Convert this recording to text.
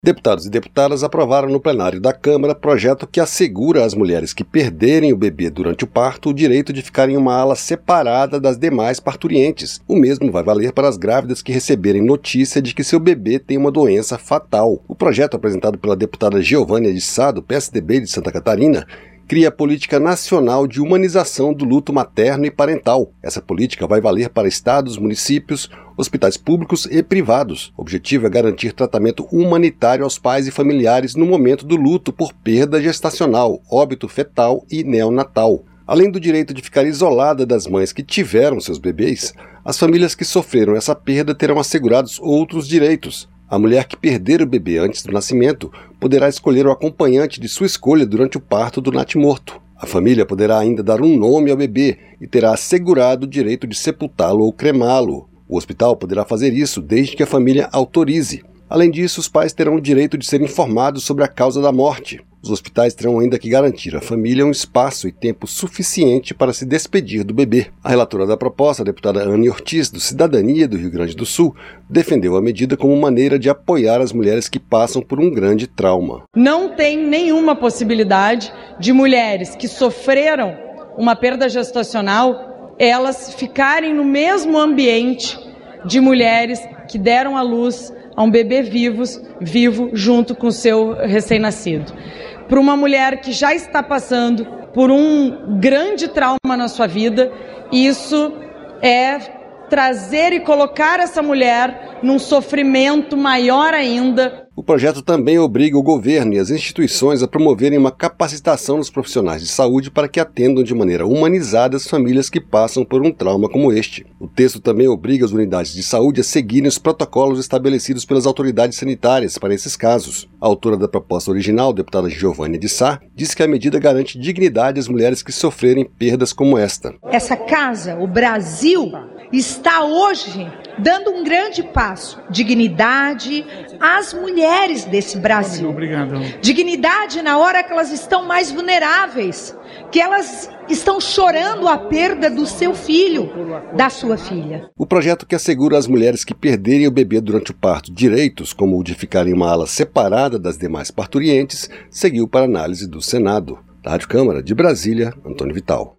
Deputados e deputadas aprovaram no plenário da Câmara projeto que assegura às mulheres que perderem o bebê durante o parto o direito de ficar em uma ala separada das demais parturientes. O mesmo vai valer para as grávidas que receberem notícia de que seu bebê tem uma doença fatal. O projeto, apresentado pela deputada Geovânia de Sá, do PSDB de Santa Catarina, cria a Política Nacional de Humanização do Luto Materno e Parental. Essa política vai valer para estados, municípios, hospitais públicos e privados. O objetivo é garantir tratamento humanitário aos pais e familiares no momento do luto por perda gestacional, óbito fetal e neonatal. Além do direito de ficar isolada das mães que tiveram seus bebês, as famílias que sofreram essa perda terão assegurados outros direitos. A mulher que perder o bebê antes do nascimento poderá escolher o acompanhante de sua escolha durante o parto do natimorto. A família poderá ainda dar um nome ao bebê e terá assegurado o direito de sepultá-lo ou cremá-lo. O hospital poderá fazer isso desde que a família autorize. Além disso, os pais terão o direito de ser informados sobre a causa da morte. Os hospitais terão ainda que garantir à família um espaço e tempo suficiente para se despedir do bebê. A relatora da proposta, a deputada Anne Ortiz, do Cidadania do Rio Grande do Sul, defendeu a medida como maneira de apoiar as mulheres que passam por um grande trauma. Não tem nenhuma possibilidade de mulheres que sofreram uma perda gestacional, elas ficarem no mesmo ambiente de mulheres que deram à luz a um bebê vivo junto com o seu recém-nascido. Para uma mulher que já está passando por um grande trauma na sua vida, isso é trazer e colocar essa mulher num sofrimento maior ainda. O projeto também obriga o governo e as instituições a promoverem uma capacitação dos profissionais de saúde para que atendam de maneira humanizada as famílias que passam por um trauma como este. O texto também obriga as unidades de saúde a seguirem os protocolos estabelecidos pelas autoridades sanitárias para esses casos. A autora da proposta original, deputada Geovânia de Sá, disse que a medida garante dignidade às mulheres que sofrerem perdas como esta. Essa casa, o Brasil, está hoje dando um grande passo. Dignidade às mulheres desse Brasil. Obrigado. Dignidade na hora que elas estão mais vulneráveis, que elas estão chorando a perda do seu filho, da sua filha. O projeto que assegura às mulheres que perderem o bebê durante o parto direitos, como o de ficar em uma ala separada das demais parturientes, seguiu para análise do Senado. Da Rádio Câmara de Brasília, Antônio Vital.